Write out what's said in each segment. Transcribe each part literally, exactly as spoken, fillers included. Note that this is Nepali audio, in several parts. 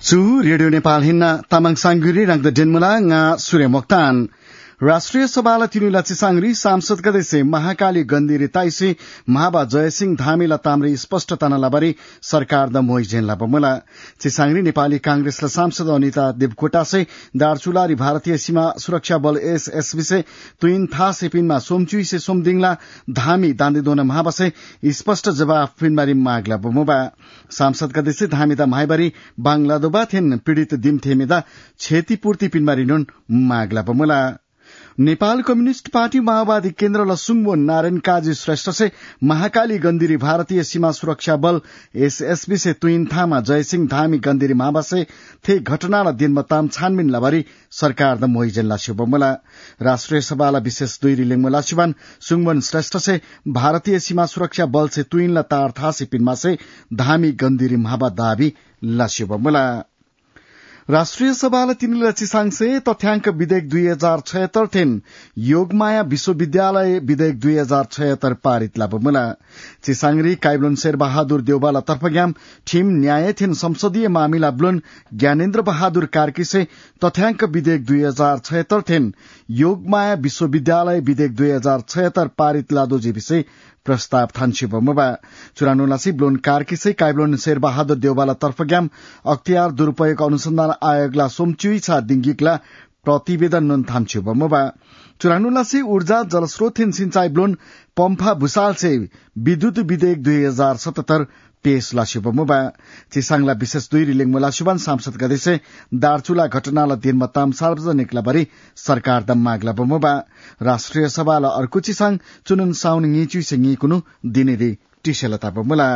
Su Radio Nepal hinna tamang sangguri rang the denmula nga Surya Mokhtan. राष्ट्रिय सभालाई तिनुला चिसाङ्ग्री सांसद गदेसे महाकाली गन्दिरी ताइसे महाबा जयसिंह धामीला ताम्री स्पष्ट तनलाबरी सरकार द मोइ जेनला बमुला चिसाङ्ग्री नेपाली कांग्रेसला सांसद अनिता देवकोटासे दार्चुलारी भारतीय सीमा सुरक्षा बल एसएसबी से तुइन था सेपिनमा सोमचुई से सोमदिङला धामी दान्देदोना महाबासे स्पष्ट जवाफ पिनमारी मागला बमुबा सांसद गदेसे धामी द माइबारी बांग्लादोबा थेन पीड़ित दिमथेमेदा क्षतिपूर्ति पिनमारी नुन मागला बमुला नेपाल कम्युनिस्ट पार्टी माओवादी केन्द्र लसुङबो नारायण काजी श्रेष्ठ से महाकाली गन्दिरी भारतीय सीमा सुरक्षा बल एसएसबी से तुइन थामा जयसिंह धामी गन्दिरी माबासे थे घटना र दिनमा ताम छानबिन लबारी सरकार द मोहिजन लासिबमुला राष्ट्रिय सभाला विशेष दुई रिलिङ लासिबान सुङबन श्रेष्ठ से भारतीय सीमा सुरक्षा बल से तुइन ल तार थासी पिनमा से धामी गन्दिरी माबा दाबी लासिबमुला राष्ट्रिय सभालाई तिनीला चिसाङसे तथ्याङ्क विधेयक दुई हजार छयत्तर थेन योगमाया विश्वविद्यालय विधेयक दुई हजार छयत्तर पारित लाबमुला चिसाङ्ग्री काइब्लोन शेर बहादुर देउबाला तर्फग्याम ठिम न्याय थेन संसदीय मामिला ब्लोन ज्ञानेन्द्र बहादुर कार्की से तथ्याङ्क विधेयक दुई हजार छयत्तर थेन योगमाया विश्वविद्यालय विधेयक दुई हजार छयत्तर पारित लादो विषय प्रस्ताव थान्सी बमुबा चुरानुलासी ब्लोन कार्की से काइब्लोन शेर बहादुर देउबाला तर्फग्याम अख्तियार दुरूपयोग अनुसन्धान आयोगला सोमचुई छा दिङ्गिकला प्रतिवेदन नुन थान्सी बमुबा चुरानुलासी ऊर्जा जलस्रोत सिंचाई ब्लोन पम्फा भूषाल से विद्युत विधेयक दुई हजार सतहत्तर पेश लासिबमुबा चिसाङला विशेष दुई रिलिङ मुलासिबान सांसद गदेसे दार्चुला घटनाला दिनमा ताम सार्वजनिक लबरी सरकार द मागला बमुबा राष्ट्रिय सभाला अर्को चिसाङ चुनुन साउन ङिचु से ङिकुनु दिनेरी टिसेलता बमुला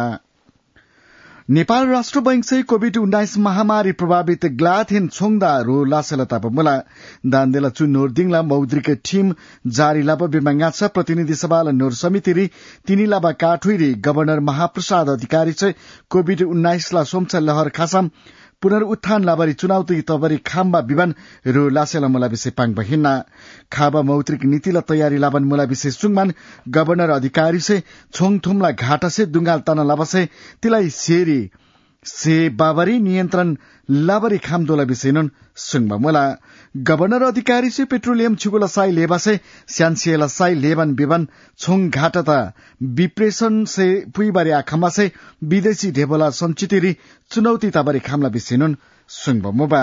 नेपाल राष्ट्र बैंक से कोविड उन्नाइस महामारी प्रभावित ग्लाथेन छोङदा रो लासेलता बमुला दान्देला चु नोर्दिङला मौद्रिक टीम जारी लाब बिमाङाछ प्रतिनिधि सभाला नोर समिति रि तिनी लाबा काठुइरी गवर्नर महाप्रसाद अधिकारी से कोविड उन्नाइस ला सोमछ लहर खासम पुनरुत्थान लाबारी चुनाउती तबरी खाम्बा विमान रो लासेला मुला विषय पाङ बहिन्ना खाबा मौद्रिक नीतिला तयारी लाबन मुला विषय सुङमान गवर्नर अधिकारी से छोङथुमला घाटा से दुंगाल तना लाबसे तिलाई सेरी से बाबरी नियन्त्रण लाबरी खामदोला विषयनन सुङबा मुला गवर्नर अधिकारी से पेट्रोलियम छुगोला साई लेबा से स्यानसिएला साई लेबन विमान छोङ घाटा विप्रेशन से पुइबारी आखामा से विदेशी ढेबोला संचितिरी चुनौती ताबारी खामला विषयनन सुङबा मुबा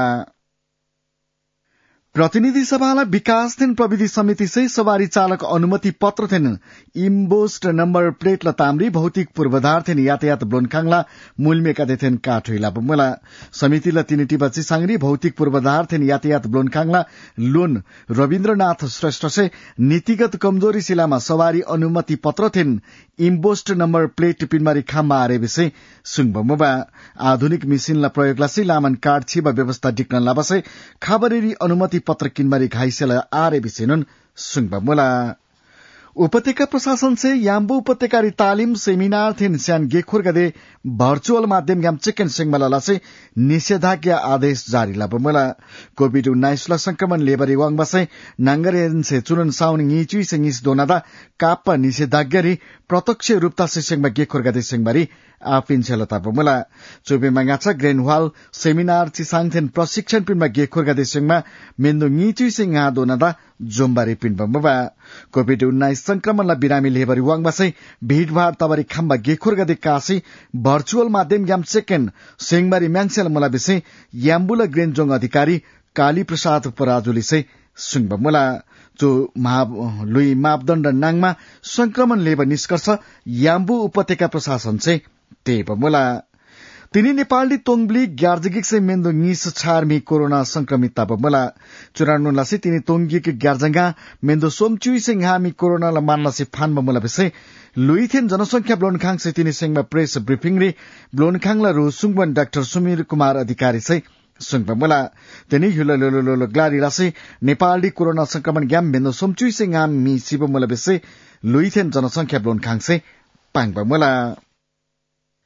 प्रतिनिधि सभालाई विकास थेन प्रविधि समिति से सवारी चालक अनुमति पत्र थेन इम्बोस्ड नम्बर प्लेट ल ताम्री भौतिक पूर्वाधार थेन यातायात ब्लोनखाङला मूलमेका देथेन काठुइला बमुला समिति ल तिनीटी बच्ची सांग्री भौतिक पूर्वाधार थेन यातायात ब्लोनखाङला लोन रविन्द्रनाथ श्रेष्ठ से नीतिगत कमजोरी सिलामा सवारी अनुमति पत्र थेन इम्बोस्ड नम्बर प्लेट पिनमारी खाममा आरे विषय सुङबमुबा आधुनिक मिसिनला प्रयोगला से लामन कार्ड छिबा व्यवस्था डिक्न लाबसे खबरेरी अनुमति पत्र किनमारी घाइसेला आरे विषयनन सुङबमुला उपत्यका प्रशासन से याम्बु उपत्यकारी तालिम सेमिनार थेन स्यान गेखोर गदे भर्चुअल माध्यम याम चिकन सिंगमला से निषेधाज्ञा आदेश जारी लाबमुला कोविड उन्नाइस ला संक्रमण लेबरी वाङ बसे नांगरेन से चुनन साउन ङिचुई से ङिस दोनादा काप्पा निषेधाज्ञा रि प्रत्यक्ष रूपता से सिंगमा गेखोर गदे सिंगमारी आपिन छलता बमुला चोबे मंगाचा ग्रेनवाल सेमिनार चिसाङथेन प्रशिक्षण पिनमा गेखोर गदे सिंगमा मेन्दो ङिचुई से ङा दोनादा जोम्बारी पिन बमुबा कोविड उन्नाइस संक्रमणलाई बिरामी लेबरी वाङ बसे भीड़भाड़ तबरी खाम्बा गेखोर गदे कासी भर्चुअल माध्यम याम सेकेन्ड सिंगमारी म्याङसेल मुला विषय याम्बुला ग्रेनजोङ अधिकारी काली प्रसाद पराजुली से सुङबमुला जो लुई मापदण्ड नाङमा संक्रमण लेबर निष्कर्ष याम्बु उपत्यका प्रशासन से तेबमुला तिनी नेपाली तोङब्ली ग्यार्जगिक से मेन्दो ङिस छारमी कोरोना संक्रमित ताबमुला चुरानु लासी तिनी तोङगिक ग्यार्जंगा मेन्दो सोमचुई से हामी कोरोना ला मानला से फान बमुला विषय लुइथेन जनसंख्या ब्लोनखाङ से तिनी सेङमा प्रेस ब्रिफिङ रे ब्लोनखाङ ला रो सुङबन डाक्टर सुमीर कुमार अधिकारी से सुङबमुला तिनी हुललोलोलो ग्लारी रासे नेपाली कोरोना संक्रमण ग्याम मेन्दो सोमचुई से हामी सिबमुला विषय लुइथेन जनसंख्या ब्लोनखाङ से पाङबमुला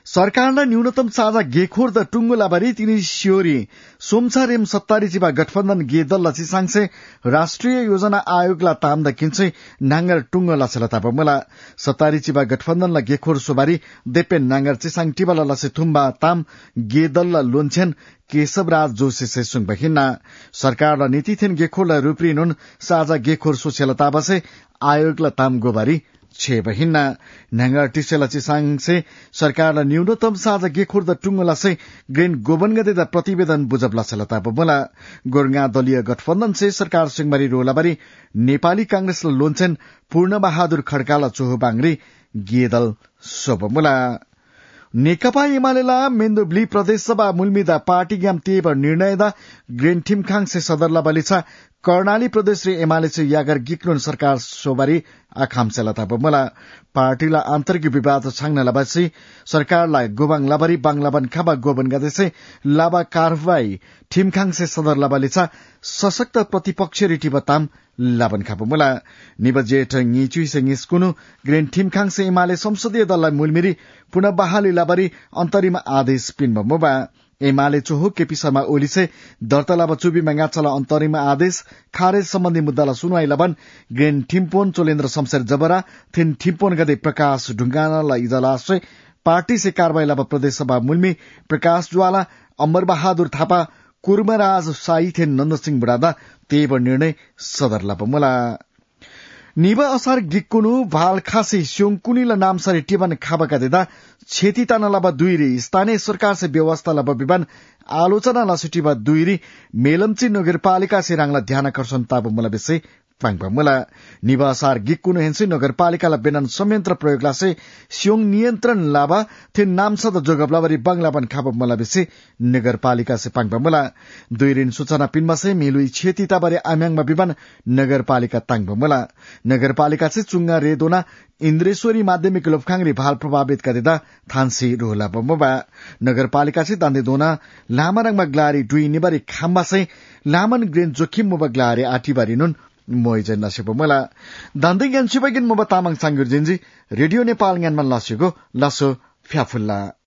सरकारलाई न्यूनतम साझा गेखोर द टुङ्गो लाबारी तिनी सियोरी सोमछा रेम सत्तारी चिबा गठबन्धन गे दल चिसाङसे राष्ट्रिय योजना आयोगला ताम द किन्छे नांगर टुङ्गो लाछला ताप मला सत्तारी चिबा गठबन्धन ला गेखोर सोबारी देपेन नांगर चिसाङ टिबा लासे थुम्बा ताम गे दल ला लोन्छेन केशवराज जोशी से सुङ बहिना सरकार ला नीति थेन गेखोर ला रूपरी नुन साझा गेखोर सोसेला ताबसे आयोग ला ताम गोबारी छे बहिना नांगर टिसेला चिसाङ से सरकार न्यूनतम साझा गेखोर द टुङ्गला से ग्रेन गोबनगदे द प्रतिवेदन बुझबला छलता बोला गोरगा दलीय गठबन्धन से सरकार सिंहमारी रोलाबारी नेपाली कांग्रेस लोन्छेन पूर्ण बहादुर खड्काला चोहो बांगरी गेदल सोबमुला नेकपा एमालेला मेन्दुब्ली प्रदेश सभा मुलमिदा पार्टी ग्याम तेब निर्णय दा ग्रेन ठिमखाङ से सदरला बलिछा कर्णाली प्रदेश रे एमाले से यागर गिक्नुन सरकार सोबारी आखाम सेलता बोला पार्टीला आन्तरिक विवाद छाङ्न लबासी सरकारलाई गोबाङ लाबारी बांग्लाबन खाबा गोबन गदेसे लाबा कारवाई ठिमखाङ से सदरला बलिछा सशक्त प्रतिपक्ष रिटी बताम लाबन खाबो मुला निबजेट ङिचुई से ङिस्कुनु ग्रेन ठिमखाङ से एमाले संसदीय दललाई मुलमिरी पुनः बहाली लाबारी अन्तरिम आदेश पिन्ब मोबा एमाले चोहो केपी शर्मा ओली से दर्ता लाबा चुबी मंगा चला अन्तरिम आदेश खारेज सम्बन्धी मुद्दाला सुनवाई लबन ग्रेन ठिम्पोन चोलेन्द्र शमशेर जबरा थिन ठिम्पोन गदे प्रकाश ढुंगानाला इजलास पार्टी से कार्रवाई लाबा प्रदेश सभा मुल्मी प्रकाश ज्वाला अमर बहादुर थापा कुर्मराज साई थिन नन्दसिंह बुढादा तेब निर्णय सदर लाबा मुला निबा असार गिक्कुनु भाल खासी स्योङकुनीला नाम सरी टिबन खाबका देदा छेती ताना लाबा दुईरी स्थानीय सरकार से व्यवस्था लाबा विबान आलोचना लासुटिबा दुईरी मेलम्ची नगरपालिका से राङला ध्यान आकर्षण ताब मुला बेसे पाङपा मुला निबा असार गिक्कुनु हेन्सी नगरपालिकाला बेनन संयन्त्र प्रयोगला से स्योङ नियन्त्रण लाबा थे नाम सद जोगबलाबरी बंगलाबन खाब मुला बेसे नगरपालिका से पाङपा मुला दुईरिन सूचना पिनमा से मेलुई छेती ताबारे आम्याङमा विबान नगरपालिका ताङपा मुला नगरपालिका से चुङ्गा रेदोना इन्द्रेश्वरी माध्यमिक लोफखांगरी भाल प्रभावित कदेदा थान्सी रोहला बम्बा नगरपालिका से दान्दे दोना लामारङमा ग्लारी डुई निबारी खाम्बा से लामन ग्रेन जोखिम मुबा ग्लारे आटीबारी नुन मोइजन नसेबो मला दान्दे ज्ञान सिबगिन मुबा तामाङ सांगुर जिन्जी रेडियो नेपाल ज्ञानमा लासेको लासो फ्याफुल्ला